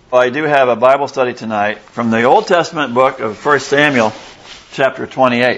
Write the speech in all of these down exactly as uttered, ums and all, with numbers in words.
Well, I do have a Bible study tonight from the Old Testament book of First Samuel, chapter twenty-eight.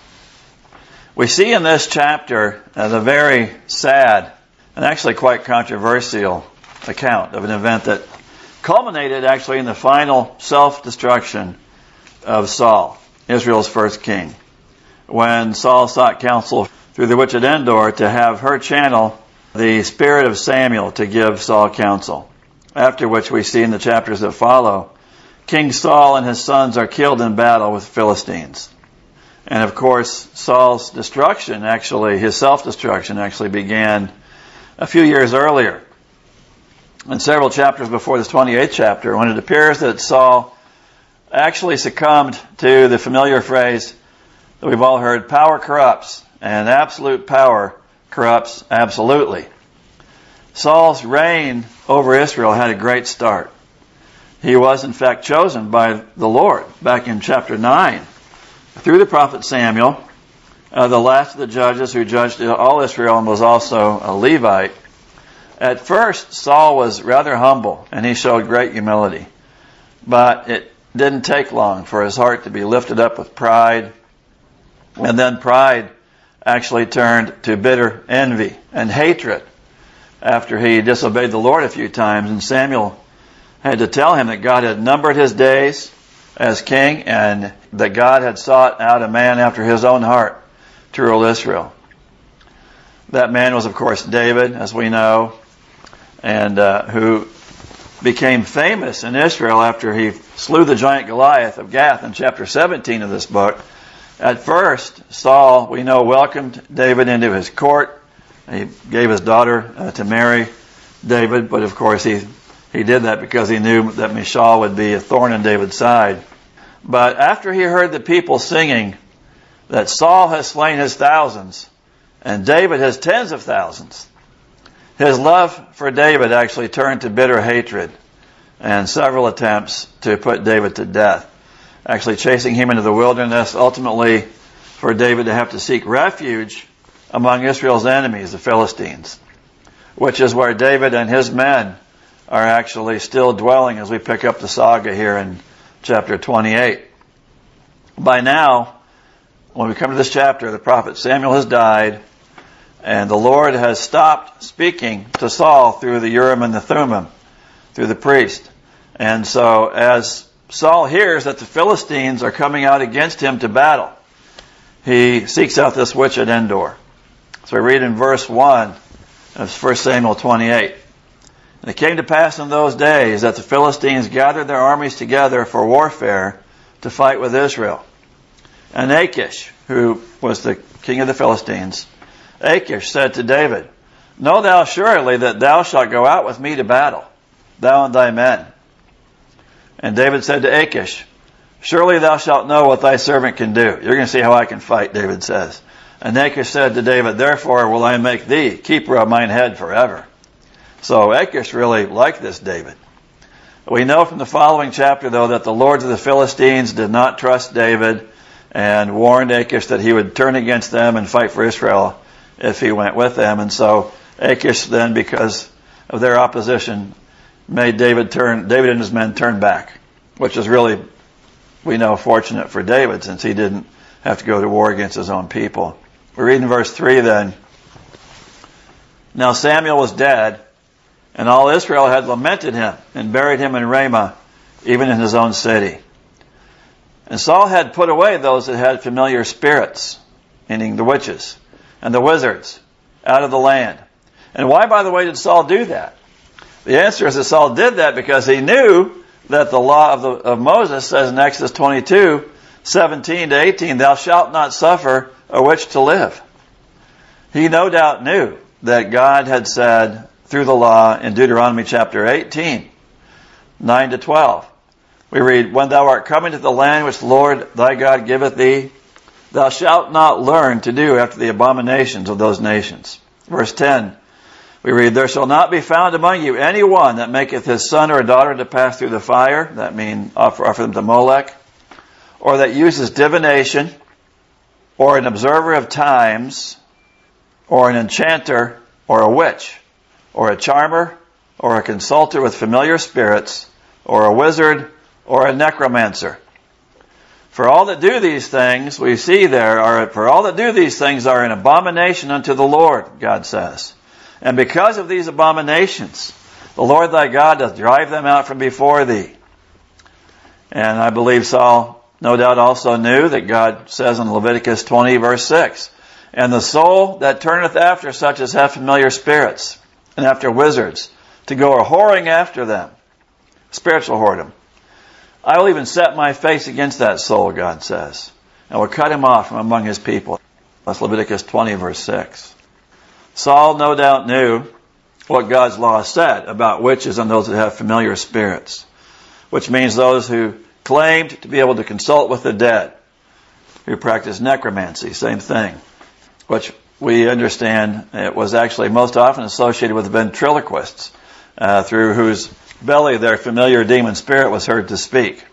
We see in this chapter uh, the very sad and actually quite controversial account of an event that culminated actually in the final self-destruction of Saul, Israel's first king, when Saul sought counsel through the witch at Endor to have her channel the spirit of Samuel to give Saul counsel. After which we see in the chapters that follow, King Saul and his sons are killed in battle with Philistines. And of course, Saul's destruction, actually, his self-destruction actually began a few years earlier. In several chapters before this twenty-eighth chapter, when it appears that Saul actually succumbed to the familiar phrase that we've all heard, power corrupts, and absolute power corrupts absolutely. Saul's reign over Israel had a great start. He was in fact chosen by the Lord back in chapter nine through the prophet Samuel, uh, the last of the judges who judged all Israel and was also a Levite. At first, Saul was rather humble and he showed great humility. But it didn't take long for his heart to be lifted up with pride. And then pride actually turned to bitter envy and hatred after he disobeyed the Lord a few times, and Samuel had to tell him that God had numbered his days as king and that God had sought out a man after his own heart to rule Israel. That man was, of course, David, as we know, and uh, who became famous in Israel after he slew the giant Goliath of Gath in chapter seventeen of this book. At first, Saul, we know, welcomed David into his court. He gave his daughter uh, to marry David, but of course he he did that because he knew that Michal would be a thorn in David's side. But after he heard the people singing that Saul has slain his thousands and David his tens of thousands, his love for David actually turned to bitter hatred and several attempts to put David to death, actually chasing him into the wilderness, ultimately for David to have to seek refuge among Israel's enemies, the Philistines, which is where David and his men are actually still dwelling as we pick up the saga here in chapter twenty-eight. By now, when we come to this chapter, the prophet Samuel has died, and the Lord has stopped speaking to Saul through the Urim and the Thummim, through the priest. And so as Saul hears that the Philistines are coming out against him to battle, he seeks out this witch at Endor. So we read in verse one of First Samuel twenty-eight. And it came to pass in those days that the Philistines gathered their armies together for warfare to fight with Israel. And Achish, who was the king of the Philistines, Achish said to David, Know thou surely that thou shalt go out with me to battle, thou and thy men. And David said to Achish, Surely thou shalt know what thy servant can do. You're going to see how I can fight, David says. And Achish said to David, Therefore will I make thee keeper of mine head forever. So Achish really liked this David. We know from the following chapter, though, that the lords of the Philistines did not trust David and warned Achish that he would turn against them and fight for Israel if he went with them. And so Achish then, because of their opposition, made David turn, David and his men turn back, which is really, we know, fortunate for David since he didn't have to go to war against his own people. We read in verse three then, Now Samuel was dead, and all Israel had lamented him and buried him in Ramah, even in his own city. And Saul had put away those that had familiar spirits, meaning the witches and the wizards, out of the land. And why, by the way, did Saul do that? The answer is that Saul did that because he knew that the law of, the, of Moses says in Exodus twenty-two, seventeen to eighteen, Thou shalt not suffer a witch to live. He no doubt knew that God had said through the law in Deuteronomy chapter eighteen, nine to twelve. We read, When thou art coming to the land which the Lord thy God giveth thee, thou shalt not learn to do after the abominations of those nations. Verse ten, we read, There shall not be found among you any one that maketh his son or daughter to pass through the fire, that means offer, offer them to Molech, or that uses divination, or an observer of times, or an enchanter, or a witch, or a charmer, or a consulter with familiar spirits, or a wizard, or a necromancer. For all that do these things, we see there, are for all that do these things are an abomination unto the Lord, God says. And because of these abominations, the Lord thy God doth drive them out from before thee. And I believe Saul no doubt also knew that God says in Leviticus twenty verse six, and the soul that turneth after such as have familiar spirits, and after wizards, to go a whoring after them, spiritual whoredom, I will even set my face against that soul, God says, and will cut him off from among his people. That's Leviticus twenty verse six. Saul no doubt knew what God's law said about witches and those that have familiar spirits, which means those who claimed to be able to consult with the dead, who practiced necromancy, same thing, which we understand it was actually most often associated with ventriloquists, uh, through whose belly their familiar demon spirit was heard to speak.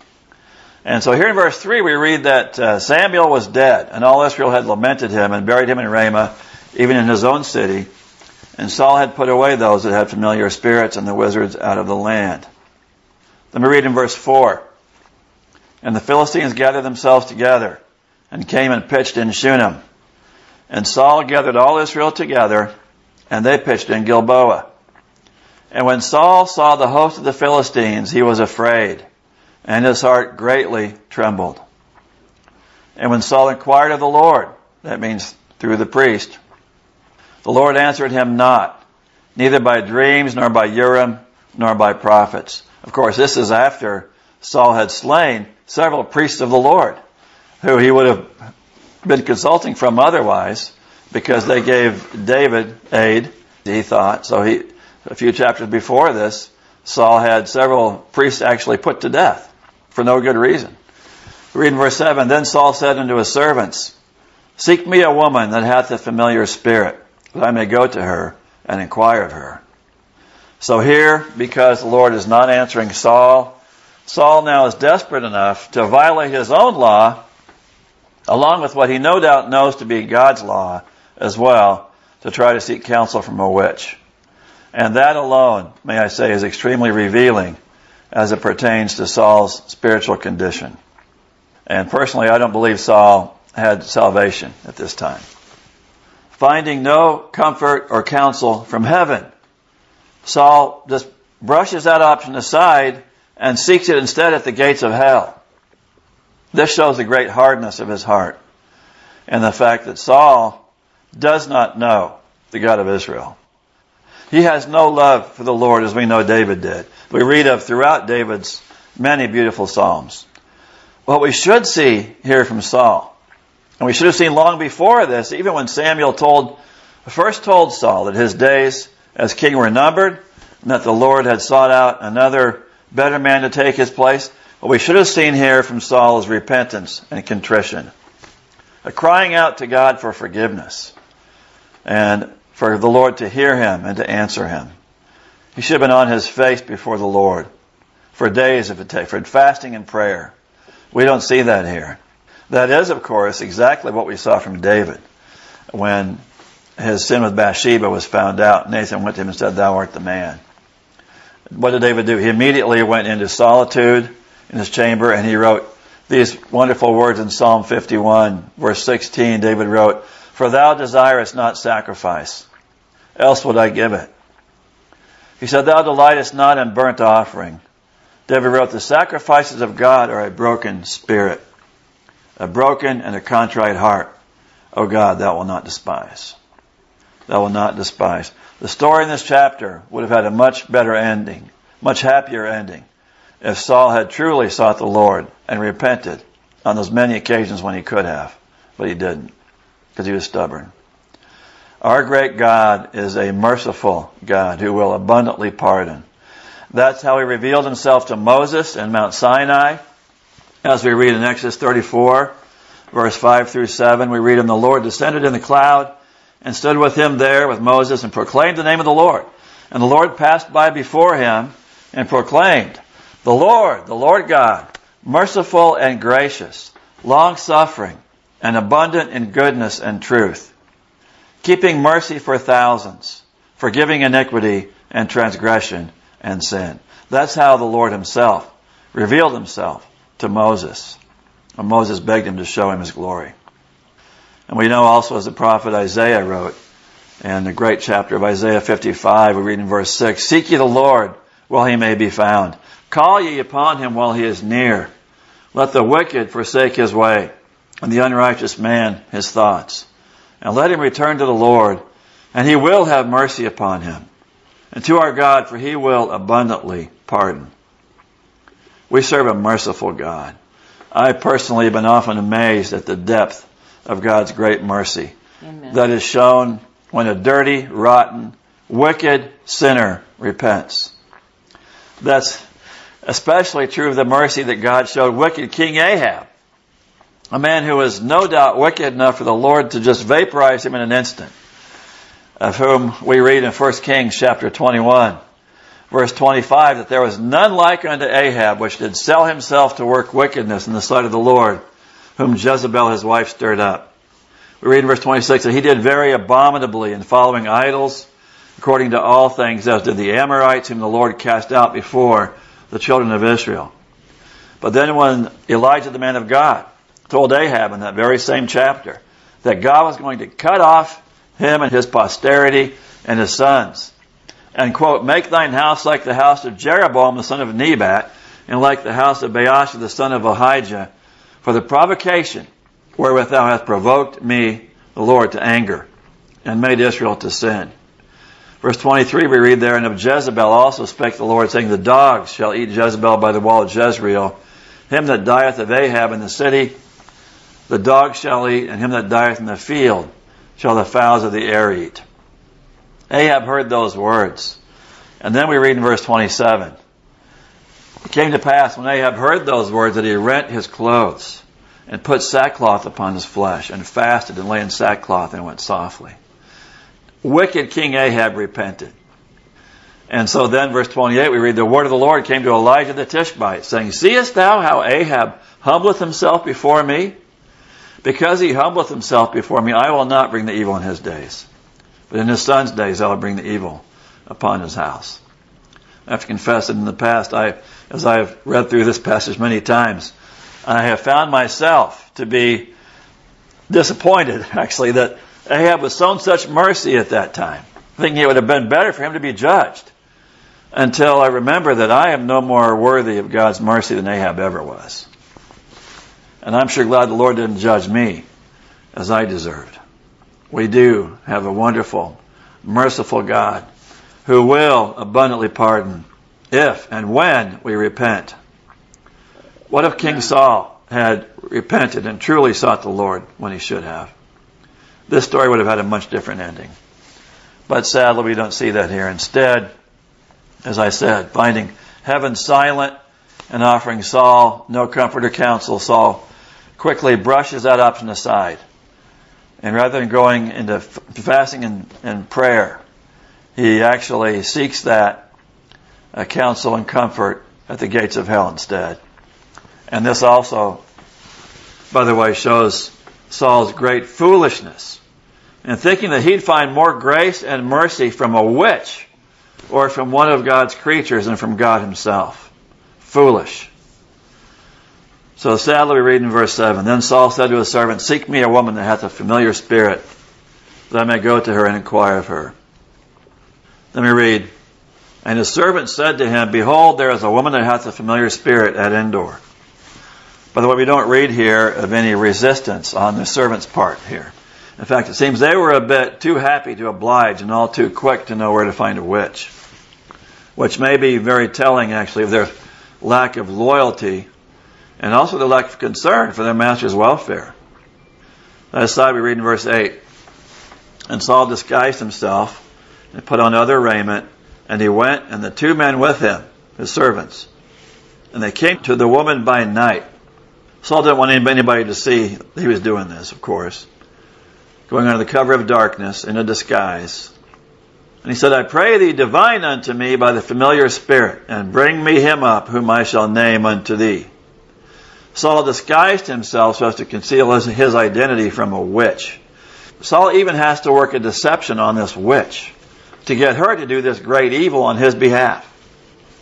And so here in verse three we read that uh, Samuel was dead, and all Israel had lamented him and buried him in Ramah, even in his own city. And Saul had put away those that had familiar spirits and the wizards out of the land. Then we read in verse four, and the Philistines gathered themselves together and came and pitched in Shunem. And Saul gathered all Israel together, and they pitched in Gilboa. And when Saul saw the host of the Philistines, he was afraid, and his heart greatly trembled. And when Saul inquired of the Lord, that means through the priest, the Lord answered him not, neither by dreams, nor by Urim, nor by prophets. Of course, this is after Saul had slain several priests of the Lord, who he would have been consulting from otherwise, because they gave David aid, he thought. So he, a few chapters before this, Saul had several priests actually put to death for no good reason. We read in verse seven, then Saul said unto his servants, seek me a woman that hath a familiar spirit, that I may go to her and inquire of her. So here, because the Lord is not answering Saul, Saul now is desperate enough to violate his own law, along with what he no doubt knows to be God's law as well, to try to seek counsel from a witch. And that alone, may I say, is extremely revealing as it pertains to Saul's spiritual condition. And personally, I don't believe Saul had salvation at this time. Finding no comfort or counsel from heaven, Saul just brushes that option aside and seeks it instead at the gates of hell. This shows the great hardness of his heart and the fact that Saul does not know the God of Israel. He has no love for the Lord as we know David did. We read of throughout David's many beautiful psalms. What we should see here from Saul, and we should have seen long before this, even when Samuel told, first told Saul that his days as king were numbered, and that the Lord had sought out another better man to take his place. What we should have seen here from Saul is repentance and contrition, a crying out to God for forgiveness, and for the Lord to hear him and to answer him. He should have been on his face before the Lord for days if it takes, for fasting and prayer. We don't see that here. That is, of course, exactly what we saw from David when his sin with Bathsheba was found out. Nathan went to him and said, thou art the man. What did David do? He immediately went into solitude in his chamber, and he wrote these wonderful words in Psalm fifty-one, verse sixteen. David wrote, for thou desirest not sacrifice, else would I give it. He said, thou delightest not in burnt offering. David wrote, the sacrifices of God are a broken spirit, a broken and a contrite heart. O God, thou wilt not despise. Thou wilt not despise. The story in this chapter would have had a much better ending, much happier ending, if Saul had truly sought the Lord and repented on those many occasions when he could have, but he didn't, because he was stubborn. Our great God is a merciful God who will abundantly pardon. That's how he revealed himself to Moses in Mount Sinai. As we read in Exodus thirty-four, verse five through seven, we read, and the Lord descended in the cloud and stood with him there with Moses and proclaimed the name of the Lord. And the Lord passed by before him and proclaimed, the Lord, the Lord God, merciful and gracious, long-suffering, and abundant in goodness and truth, keeping mercy for thousands, forgiving iniquity and transgression and sin. That's how the Lord himself revealed himself to Moses, when Moses begged him to show him his glory. And we know also, as the prophet Isaiah wrote in the great chapter of Isaiah fifty-five, we read in verse six, "Seek ye the Lord while he may be found. Call ye upon him while he is near. Let the wicked forsake his way, and the unrighteous man his thoughts. And let him return to the Lord, and he will have mercy upon him. And to our God, for he will abundantly pardon." We serve a merciful God. I personally have been often amazed at the depth of God's great mercy. Amen. That is shown when a dirty, rotten, wicked sinner repents. That's especially true of the mercy that God showed wicked King Ahab, a man who was no doubt wicked enough for the Lord to just vaporize him in an instant, of whom we read in First Kings chapter twenty-one, verse twenty-five, that there was none like unto Ahab, which did sell himself to work wickedness in the sight of the Lord, whom Jezebel his wife stirred up. We read in verse twenty-six that he did very abominably in following idols, according to all things, as did the Amorites, whom the Lord cast out before the children of Israel. But then when Elijah, the man of God, told Ahab in that very same chapter that God was going to cut off him and his posterity and his sons, and, quote, "Make thine house like the house of Jeroboam the son of Nebat, and like the house of Baasha the son of Ahijah, for the provocation wherewith thou hast provoked me, the Lord, to anger, and made Israel to sin." Verse twenty-three, we read there, "And of Jezebel also spake the Lord, saying, The dogs shall eat Jezebel by the wall of Jezreel. Him that dieth of Ahab in the city, the dogs shall eat, and him that dieth in the field shall the fowls of the air eat." Ahab heard those words. And then we read in verse twenty-seven, "It came to pass when Ahab heard those words that he rent his clothes and put sackcloth upon his flesh and fasted and lay in sackcloth and went softly." Wicked King Ahab repented. And so then, verse twenty-eight, we read, "The word of the Lord came to Elijah the Tishbite, saying, Seest thou how Ahab humbleth himself before me? Because he humbleth himself before me, I will not bring the evil in his days. But in his son's days I will bring the evil upon his house." I have to confess that in the past, I, as I have read through this passage many times, I have found myself to be disappointed, actually, that Ahab was shown such mercy at that time, thinking it would have been better for him to be judged, until I remember that I am no more worthy of God's mercy than Ahab ever was. And I'm sure glad the Lord didn't judge me as I deserved. We do have a wonderful, merciful God who will abundantly pardon if and when we repent. What if King Saul had repented and truly sought the Lord when he should have? This story would have had a much different ending. But sadly, we don't see that here. Instead, as I said, finding heaven silent and offering Saul no comfort or counsel, Saul quickly brushes that option aside. And rather than going into fasting and, and prayer, he actually seeks that uh, counsel and comfort at the gates of hell instead. And this also, by the way, shows Saul's great foolishness in thinking that he'd find more grace and mercy from a witch or from one of God's creatures than from God himself. Foolish. So sadly we read in verse seven, "Then Saul said to his servant, Seek me a woman that hath a familiar spirit, that I may go to her and inquire of her." Then we read, "And his servant said to him, Behold, there is a woman that hath a familiar spirit at Endor." By the way, we don't read here of any resistance on the servant's part here. In fact, it seems they were a bit too happy to oblige and all too quick to know where to find a witch, which may be very telling, actually, of their lack of loyalty and also their lack of concern for their master's welfare. That aside, we read in verse eight, "And Saul disguised himself and put on other raiment, and he went, and the two men with him, his servants. And they came to the woman by night." Saul didn't want anybody to see he was doing this, of course. Going under the cover of darkness in a disguise. And he said, "I pray thee, divine unto me by the familiar spirit, and bring me him up, whom I shall name unto thee." Saul disguised himself so as to conceal his, his identity from a witch. Saul even has to work a deception on this witch to get her to do this great evil on his behalf.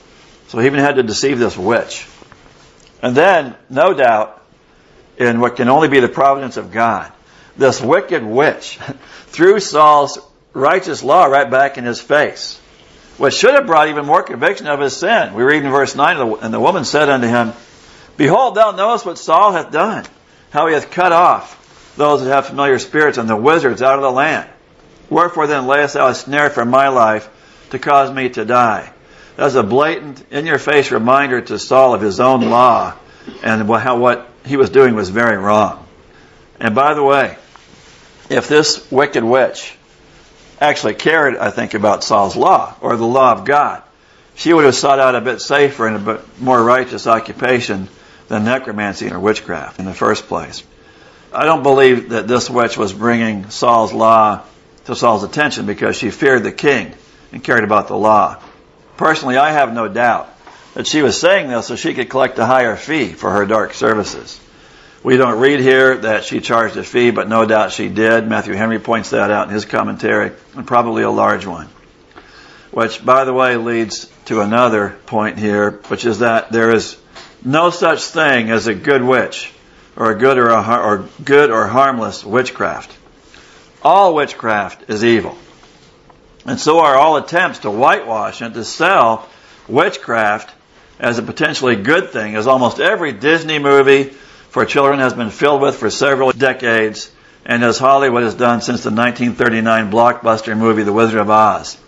So he even had to deceive this witch. And then, no doubt, in what can only be the providence of God, this wicked witch threw Saul's righteous law right back in his face, which should have brought even more conviction of his sin. We read in verse nine, and the woman said unto him, Behold, thou knowest what Saul hath done, how he hath cut off those that have familiar spirits and the wizards out of the land. Wherefore then layest thou a snare for my life to cause me to die? That's a blatant, in-your-face reminder to Saul of his own law and how what he was doing was very wrong. And by the way, if this wicked witch actually cared, I think, about Saul's law or the law of God, she would have sought out a bit safer and a bit more righteous occupation than necromancy or witchcraft in the first place. I don't believe that this witch was bringing Saul's law to Saul's attention because she feared the king and cared about the law. Personally, I have no doubt that she was saying this so she could collect a higher fee for her dark services. We don't read here that she charged a fee, but no doubt she did. Matthew Henry points that out in his commentary, and probably a large one. Which, by the way, leads to another point here, which is that there is no such thing as a good witch, or a good or a har- or good or harmless witchcraft. All witchcraft is evil. And so are all attempts to whitewash and to sell witchcraft as a potentially good thing, as almost every Disney movie for children has been filled with for several decades, and as Hollywood has done since the nineteen thirty-nine blockbuster movie The Wizard of Oz.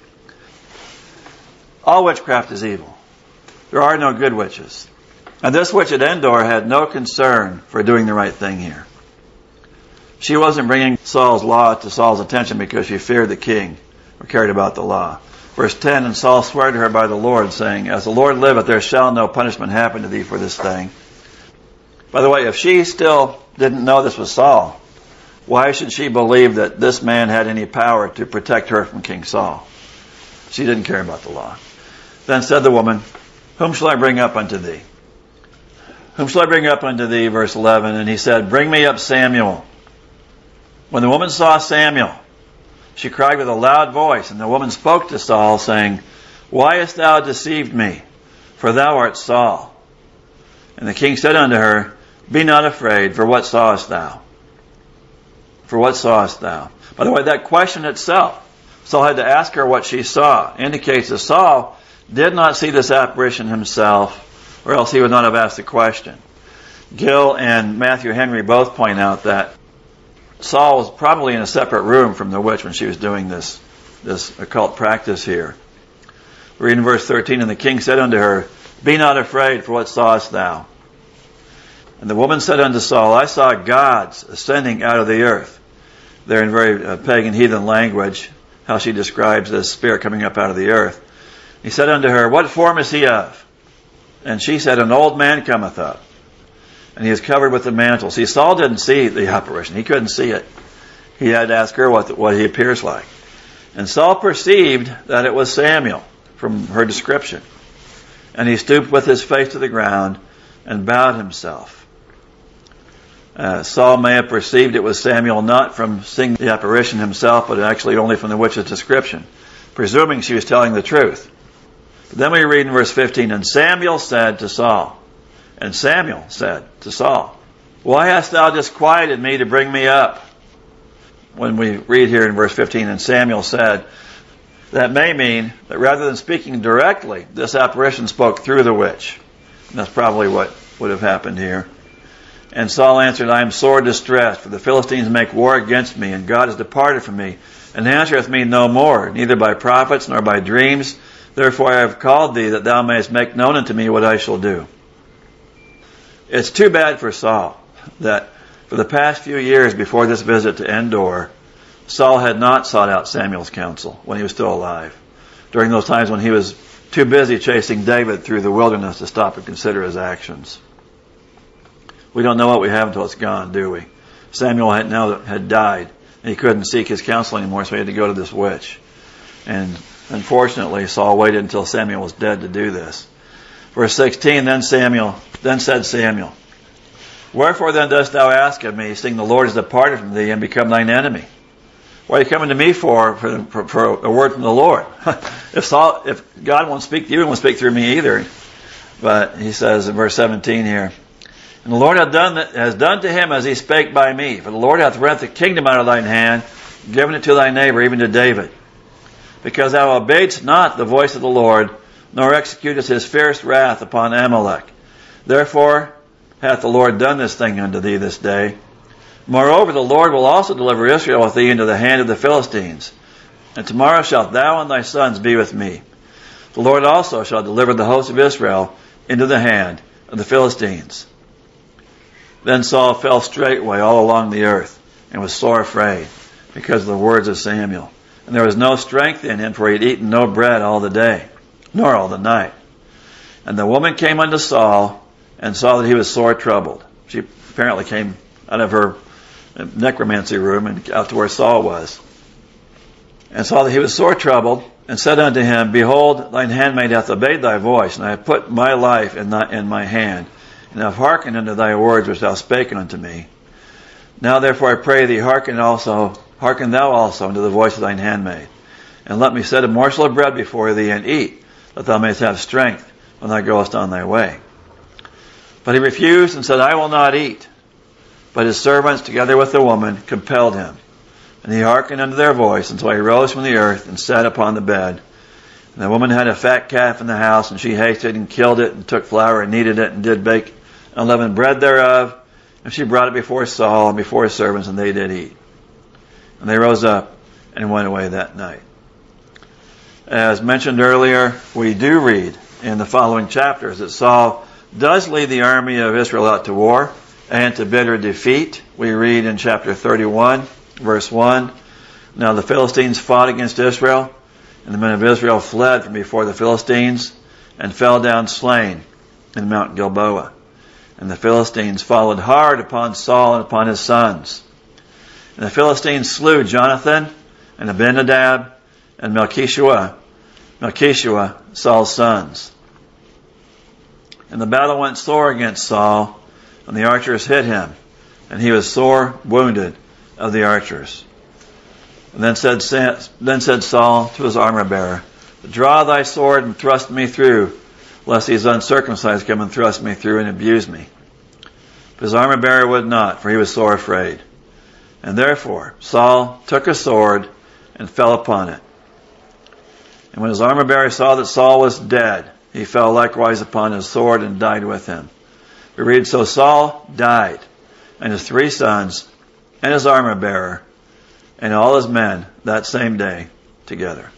All witchcraft is evil. There are no good witches. And this witch at Endor had no concern for doing the right thing here. She wasn't bringing Saul's law to Saul's attention because she feared the king or cared about the law. Verse ten, And Saul swore to her by the Lord, saying, As the Lord liveth, there shall no punishment happen to thee for this thing. By the way, if she still didn't know this was Saul, why should she believe that this man had any power to protect her from King Saul? She didn't care about the law. Then said the woman, Whom shall I bring up unto thee? Whom shall I bring up unto thee? Verse eleven, And he said, Bring me up Samuel. When the woman saw Samuel, she cried with a loud voice, and the woman spoke to Saul, saying, Why hast thou deceived me? For thou art Saul. And the king said unto her, Be not afraid, for what sawest thou? For what sawest thou? By the way, that question itself, Saul had to ask her what she saw, indicates that Saul did not see this apparition himself, or else he would not have asked the question. Gill and Matthew Henry both point out that Saul was probably in a separate room from the witch when she was doing this, this occult practice here. We read in verse thirteen, And the king said unto her, Be not afraid, for what sawest thou? And the woman said unto Saul, I saw gods ascending out of the earth. There in very uh, pagan heathen language, how she describes this spirit coming up out of the earth. He said unto her, What form is he of? And she said, An old man cometh up, and he is covered with a mantle. See, Saul didn't see the apparition. He couldn't see it. He had to ask her what, the, what he appears like. And Saul perceived that it was Samuel from her description. And he stooped with his face to the ground and bowed himself. Uh, Saul may have perceived it was Samuel not from seeing the apparition himself, but actually only from the witch's description, presuming she was telling the truth. But then we read in verse fifteen, And Samuel said to Saul, And Samuel said to Saul, Why hast thou disquieted me to bring me up? When we read here in verse fifteen, And Samuel said, that may mean that rather than speaking directly, this apparition spoke through the witch. And that's probably what would have happened here. And Saul answered, I am sore distressed, for the Philistines make war against me, and God has departed from me, and answereth me no more, neither by prophets nor by dreams. Therefore I have called thee, that thou mayest make known unto me what I shall do. It's too bad for Saul that for the past few years before this visit to Endor, Saul had not sought out Samuel's counsel when he was still alive, during those times when he was too busy chasing David through the wilderness to stop and consider his actions. We don't know what we have until it's gone, do we? Samuel had now had died, and he couldn't seek his counsel anymore, so he had to go to this witch. And unfortunately, Saul waited until Samuel was dead to do this. Verse sixteen, Then Samuel, then said Samuel, Wherefore then dost thou ask of me, seeing the Lord is departed from thee and become thine enemy? What are you coming to me for, for, for a word from the Lord? if Saul, if God won't speak to you, he won't speak through me either. But he says in verse seventeen here, and the Lord hath done, has done to him as he spake by me. For the Lord hath rent the kingdom out of thine hand, given it to thy neighbor, even to David. Because thou obeyedst not the voice of the Lord, nor executest his fierce wrath upon Amalek. Therefore hath the Lord done this thing unto thee this day. Moreover, the Lord will also deliver Israel with thee into the hand of the Philistines. And tomorrow shalt thou and thy sons be with me. The Lord also shall deliver the host of Israel into the hand of the Philistines. Then Saul fell straightway all along the earth, and was sore afraid, because of the words of Samuel. And there was no strength in him, for he had eaten no bread all the day, nor all the night. And the woman came unto Saul, and saw that he was sore troubled. She apparently came out of her necromancy room, and out to where Saul was. And saw that he was sore troubled, and said unto him, Behold, thine handmaid hath obeyed thy voice, and I have put my life in, thy, in my hand, and have hearkened unto thy words which thou spake unto me. Now therefore I pray thee, hearken also, hearken thou also unto the voice of thine handmaid, and let me set a morsel of bread before thee, and eat, that thou mayest have strength when thou goest on thy way. But he refused, and said, I will not eat. But his servants, together with the woman, compelled him. And he hearkened unto their voice, and so he rose from the earth, and sat upon the bed. And the woman had a fat calf in the house, and she hasted and killed it, and took flour and kneaded it, and did bake unleavened bread thereof. And she brought it before Saul and before his servants, and they did eat. And they rose up and went away that night. As mentioned earlier, we do read in the following chapters that Saul does lead the army of Israel out to war and to bitter defeat. We read in chapter thirty-one, verse one, Now the Philistines fought against Israel, and the men of Israel fled from before the Philistines, and fell down slain in Mount Gilboa. And the Philistines followed hard upon Saul and upon his sons. And the Philistines slew Jonathan, and Abinadab, and Melchishua, Melchishua, Saul's sons. And the battle went sore against Saul, and the archers hit him, and he was sore wounded of the archers. And then said, then said Saul to his armor-bearer, Draw thy sword and thrust me through, lest these uncircumcised come and thrust me through and abuse me. But his armor-bearer would not, for he was sore afraid. And therefore Saul took a sword and fell upon it. And when his armor-bearer saw that Saul was dead, he fell likewise upon his sword and died with him. We read, So Saul died, and his three sons, and his armor-bearer, and all his men that same day together.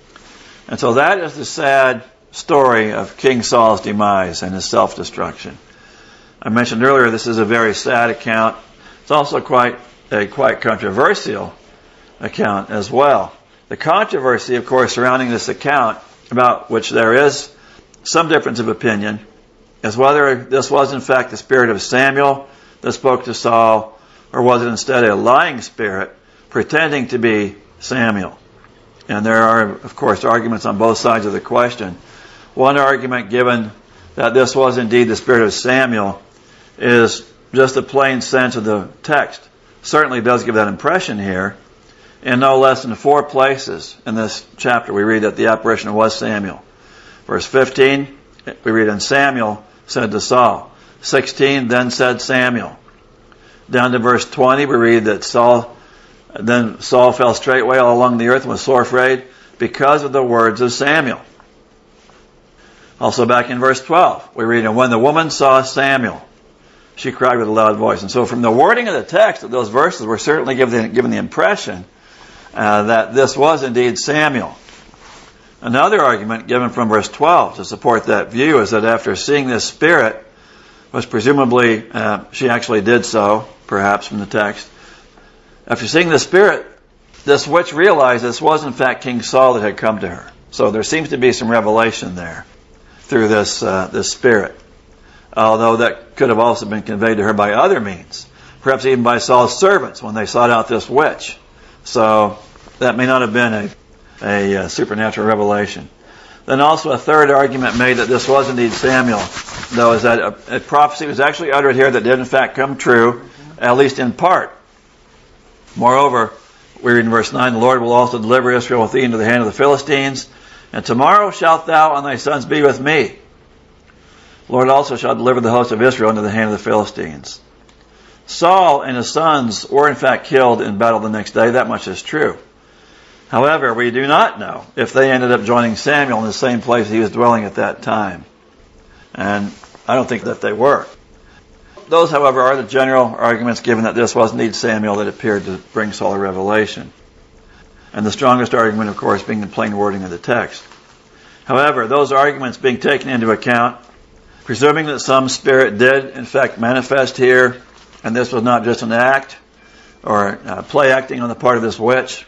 And so that is the sad story of King Saul's demise and his self-destruction. I mentioned earlier this is a very sad account. It's also quite a quite controversial account as well. The controversy, of course, surrounding this account, about which there is some difference of opinion, is whether this was in fact the spirit of Samuel that spoke to Saul, or was it instead a lying spirit pretending to be Samuel. And there are, of course, arguments on both sides of the question. One argument given that this was indeed the spirit of Samuel is just the plain sense of the text. Certainly does give that impression here. In no less than four places in this chapter we read that the apparition was Samuel. Verse fifteen, we read, And Samuel said to Saul. sixteen, Then said Samuel. Down to verse twenty, we read that Saul, then Saul fell straightway all along the earth and was sore afraid because of the words of Samuel. Also back in verse twelve, we read, And when the woman saw Samuel, she cried with a loud voice. And so from the wording of the text of those verses, we're certainly given, given the impression uh, that this was indeed Samuel. Another argument given from verse twelve to support that view is that after seeing this spirit, was presumably, uh, she actually did so, perhaps from the text. After seeing the spirit, this witch realized this was in fact King Saul that had come to her. So there seems to be some revelation there through this uh, this spirit. Although that could have also been conveyed to her by other means. Perhaps even by Saul's servants when they sought out this witch. So that may not have been a, a, a supernatural revelation. Then also a third argument made that this was indeed Samuel, though, is that a, a prophecy was actually uttered here that did in fact come true, at least in part. Moreover, we read in verse nine, The Lord will also deliver Israel with thee into the hand of the Philistines, and tomorrow shalt thou and thy sons be with me. The Lord also shall deliver the host of Israel into the hand of the Philistines. Saul and his sons were in fact killed in battle the next day. That much is true. However, we do not know if they ended up joining Samuel in the same place he was dwelling at that time. And I don't think that they were. Those, however, are the general arguments given that this was indeed Samuel that appeared to bring Saul a revelation. And the strongest argument, of course, being the plain wording of the text. However, those arguments being taken into account, presuming that some spirit did, in fact, manifest here, and this was not just an act or uh, play acting on the part of this witch,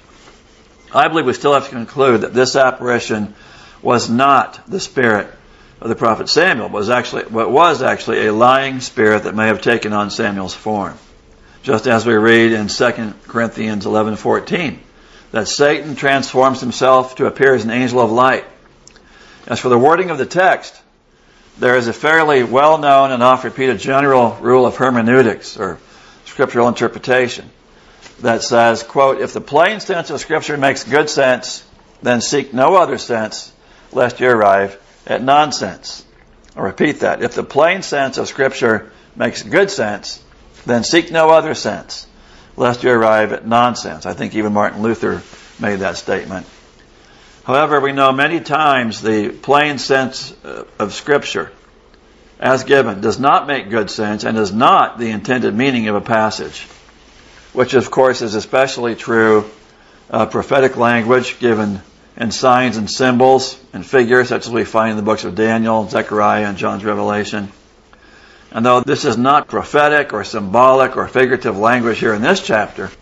I believe we still have to conclude that this apparition was not the spirit of the prophet Samuel, but was actually, but was actually a lying spirit that may have taken on Samuel's form. Just as we read in Second Corinthians eleven fourteen, that Satan transforms himself to appear as an angel of light. As for the wording of the text, there is a fairly well-known and oft-repeated general rule of hermeneutics, or scriptural interpretation, that says, quote, if the plain sense of Scripture makes good sense, then seek no other sense, lest you arrive at nonsense. I'll repeat that. If the plain sense of Scripture makes good sense, then seek no other sense, lest you arrive at nonsense. I think even Martin Luther made that statement. However, we know many times the plain sense of Scripture, as given, does not make good sense and is not the intended meaning of a passage, which of course is especially true of prophetic language given in signs and symbols and figures such as we find in the books of Daniel, Zechariah, and John's Revelation. And though this is not prophetic or symbolic or figurative language here in this chapter,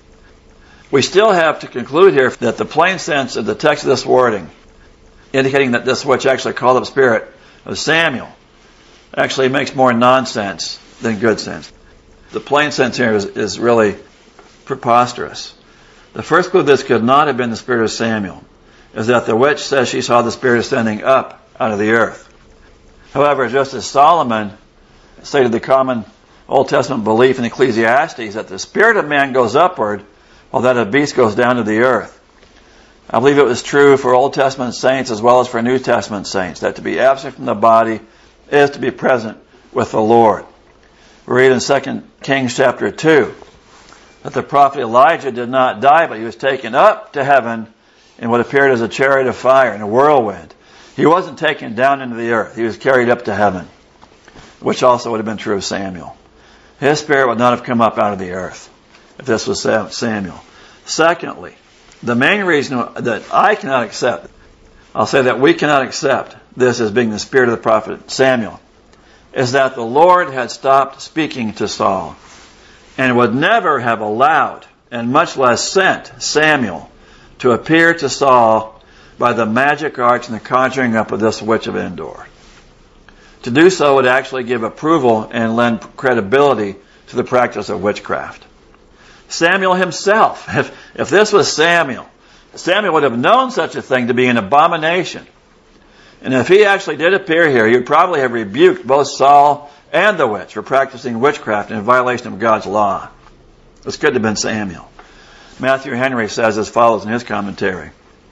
we still have to conclude here that the plain sense of the text of this wording, indicating that this witch actually called up spirit of Samuel, actually makes more nonsense than good sense. The plain sense here is, is really preposterous. The first clue this could not have been the spirit of Samuel is that the witch says she saw the spirit ascending up out of the earth. However, just as Solomon stated the common Old Testament belief in Ecclesiastes that the spirit of man goes upward while that of beast goes down to the earth, I believe it was true for Old Testament saints as well as for New Testament saints that to be absent from the body is to be present with the Lord. We read in Second Kings chapter two that the prophet Elijah did not die, but he was taken up to heaven in what appeared as a chariot of fire, in a whirlwind. He wasn't taken down into the earth. He was carried up to heaven, which also would have been true of Samuel. His spirit would not have come up out of the earth if this was Samuel. Secondly, the main reason that I cannot accept, I'll say that we cannot accept this as being the spirit of the prophet Samuel, is that the Lord had stopped speaking to Saul and would never have allowed, and much less sent, Samuel to appear to Saul by the magic arts and the conjuring up of this witch of Endor. To do so would actually give approval and lend credibility to the practice of witchcraft. Samuel himself, if, if this was Samuel, Samuel would have known such a thing to be an abomination. And if he actually did appear here, he would probably have rebuked both Saul and the witch for practicing witchcraft in violation of God's law. This could have been Samuel. Matthew Henry says as follows in his commentary.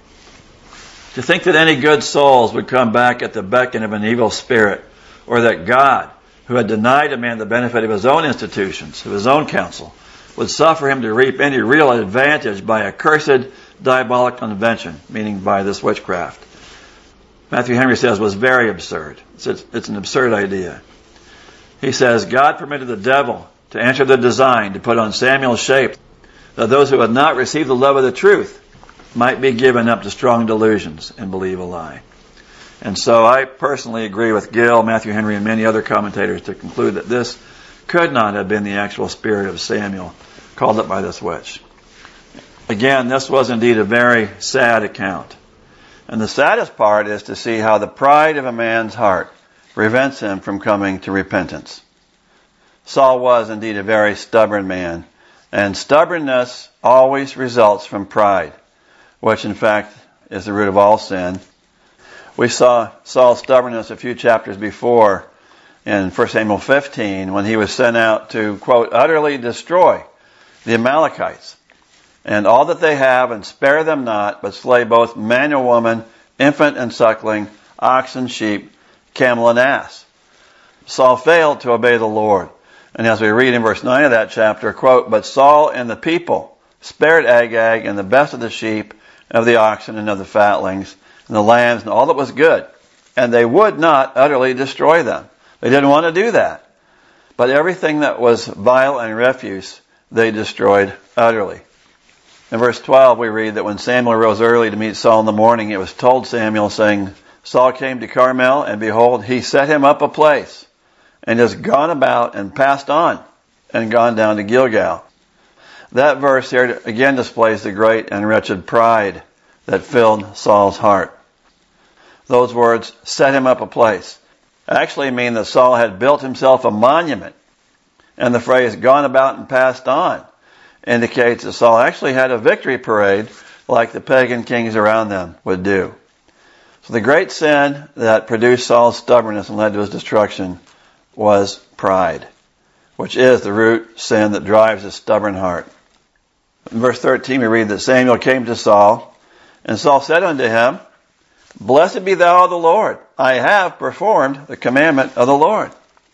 To think that any good souls would come back at the beckon of an evil spirit, or that God, who had denied a man the benefit of his own institutions, of his own counsel, would suffer him to reap any real advantage by a cursed diabolical invention, meaning by this witchcraft, Matthew Henry says was very absurd. It's, it's an absurd idea. He says, God permitted the devil to enter the design to put on Samuel's shape, that those who had not received the love of the truth might be given up to strong delusions and believe a lie. And so I personally agree with Gill, Matthew Henry, and many other commentators to conclude that this could not have been the actual spirit of Samuel called up by this witch. Again, this was indeed a very sad account. And the saddest part is to see how the pride of a man's heart prevents him from coming to repentance. Saul was indeed a very stubborn man, and stubbornness always results from pride, which in fact is the root of all sin. We saw Saul's stubbornness a few chapters before in First Samuel fifteen when he was sent out to, quote, utterly destroy the Amalekites and all that they have, and spare them not, but slay both man and woman, infant and suckling, ox and sheep, camel and ass. Saul failed to obey the Lord. And as we read in verse nine of that chapter, quote, "But Saul and the people spared Agag and the best of the sheep, of the oxen and of the fatlings, and the lambs and all that was good. And they would not utterly destroy them." They didn't want to do that. But everything that was vile and refuse, they destroyed utterly. In verse twelve we read that when Samuel rose early to meet Saul in the morning, it was told Samuel, saying, "Saul came to Carmel, and behold, he set him up a place, and has gone about and passed on, and gone down to Gilgal." That verse here again displays the great and wretched pride that filled Saul's heart. Those words, "set him up a place," actually mean that Saul had built himself a monument. And the phrase, "gone about and passed on," indicates that Saul actually had a victory parade like the pagan kings around them would do. So the great sin that produced Saul's stubbornness and led to his destruction was pride, which is the root sin that drives a stubborn heart. In verse thirteen we read that Samuel came to Saul, and Saul said unto him, "Blessed be thou of the Lord. I have performed the commandment of the Lord."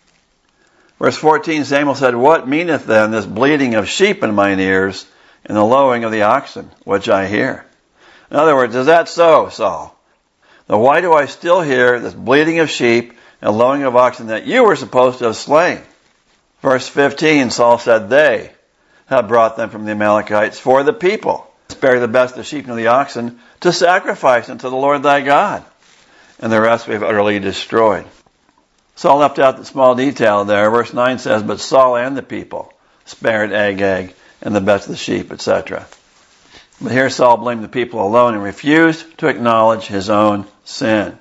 Verse fourteen, Samuel said, "What meaneth then this bleating of sheep in mine ears, and the lowing of the oxen, which I hear?" In other words, is that so, Saul? Now why do I still hear this bleating of sheep and lowing of oxen that you were supposed to have slain? Verse fifteen, Saul said, "They have brought them from the Amalekites for the people. Spare the best of the sheep and of the oxen to sacrifice unto the Lord thy God. And the rest we have utterly destroyed." Saul left out the small detail there. Verse nine says, "But Saul and the people spared Agag and the best of the sheep," et cetera. But here Saul blamed the people alone and refused to acknowledge his own sin.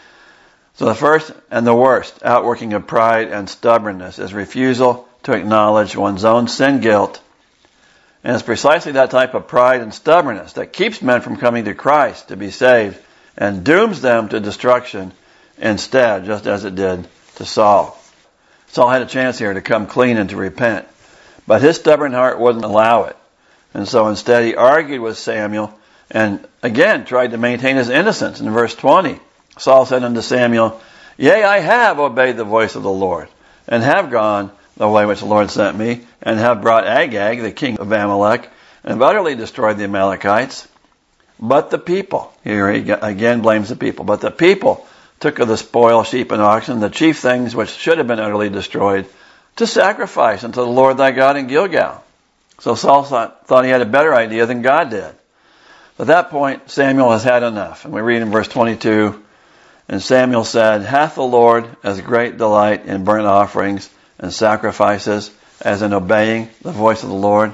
So the first and the worst outworking of pride and stubbornness is refusal to acknowledge one's own sin guilt. And it's precisely that type of pride and stubbornness that keeps men from coming to Christ to be saved and dooms them to destruction instead, just as it did to Saul. Saul had a chance here to come clean and to repent, but his stubborn heart wouldn't allow it. And so instead he argued with Samuel and again tried to maintain his innocence. In verse twenty, Saul said unto Samuel, "Yea, I have obeyed the voice of the Lord, and have gone the way which the Lord sent me, and have brought Agag, the king of Amalek, and have utterly destroyed the Amalekites. But the people," here he again blames the people, "but the people took of the spoil, sheep and oxen, the chief things which should have been utterly destroyed, to sacrifice unto the Lord thy God in Gilgal." So Saul thought, thought he had a better idea than God did. At that point, Samuel has had enough. And we read in verse twenty-two, "And Samuel said, Hath the Lord as great delight in burnt offerings and sacrifices as in obeying the voice of the Lord?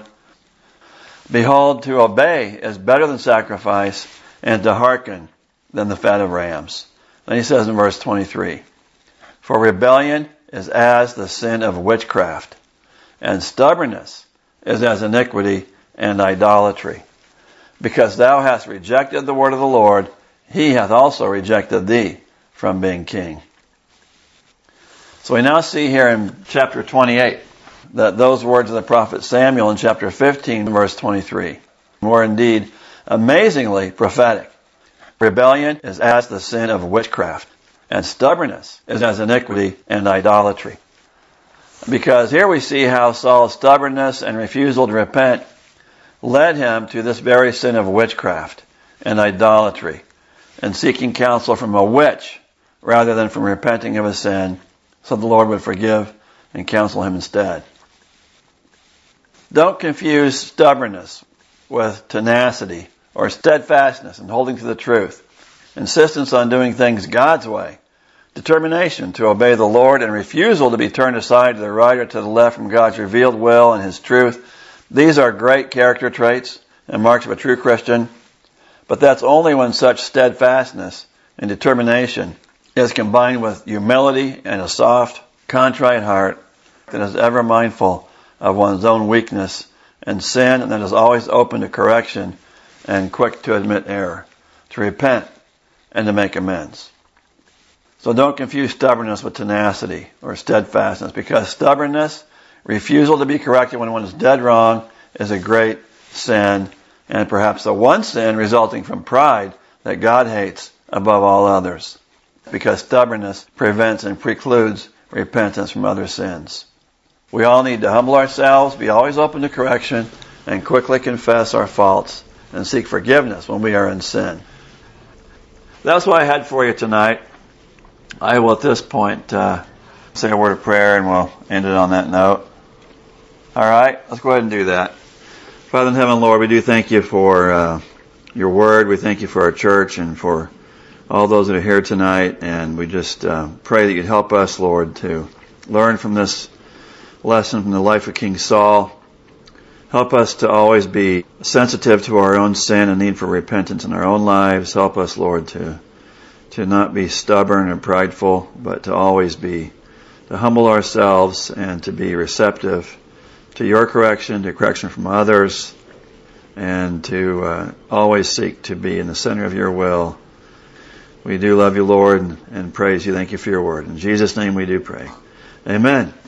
Behold, to obey is better than sacrifice, and to hearken than the fat of rams." Then he says in verse twenty-three, "For rebellion is as the sin of witchcraft, and stubbornness is as iniquity and idolatry. Because thou hast rejected the word of the Lord, he hath also rejected thee from being king." So we now see here in chapter twenty-eight that those words of the prophet Samuel in chapter fifteen, verse twenty-three, were indeed amazingly prophetic. Rebellion is as the sin of witchcraft, and stubbornness is as iniquity and idolatry. Because here we see how Saul's stubbornness and refusal to repent led him to this very sin of witchcraft and idolatry, and seeking counsel from a witch rather than from repenting of his sin, so the Lord would forgive and counsel him instead. Don't confuse stubbornness with tenacity or steadfastness in holding to the truth, insistence on doing things God's way, determination to obey the Lord, and refusal to be turned aside to the right or to the left from God's revealed will and His truth. These are great character traits and marks of a true Christian, but that's only when such steadfastness and determination is combined with humility and a soft, contrite heart that is ever mindful of one's own weakness and sin, and that is always open to correction and quick to admit error, to repent and to make amends. So don't confuse stubbornness with tenacity or steadfastness, because stubbornness, refusal to be corrected when one is dead wrong, is a great sin, and perhaps the one sin resulting from pride that God hates above all others, because stubbornness prevents and precludes repentance from other sins. We all need to humble ourselves, be always open to correction, and quickly confess our faults and seek forgiveness when we are in sin. That's what I had for you tonight. I will at this point uh, say a word of prayer, and we'll end it on that note. All right, let's go ahead and do that. Father in heaven, Lord, we do thank you for uh, your word. We thank you for our church and for all those that are here tonight. And we just uh, pray that you'd help us, Lord, to learn from this lesson from the life of King Saul. Help us to always be sensitive to our own sin and need for repentance in our own lives. Help us, Lord, to to not be stubborn and prideful, but to always be, to humble ourselves and to be receptive to your correction, to correction from others, and to uh, always seek to be in the center of your will. We do love you, Lord, and, and praise you. Thank you for your word. In Jesus' name we do pray. Amen.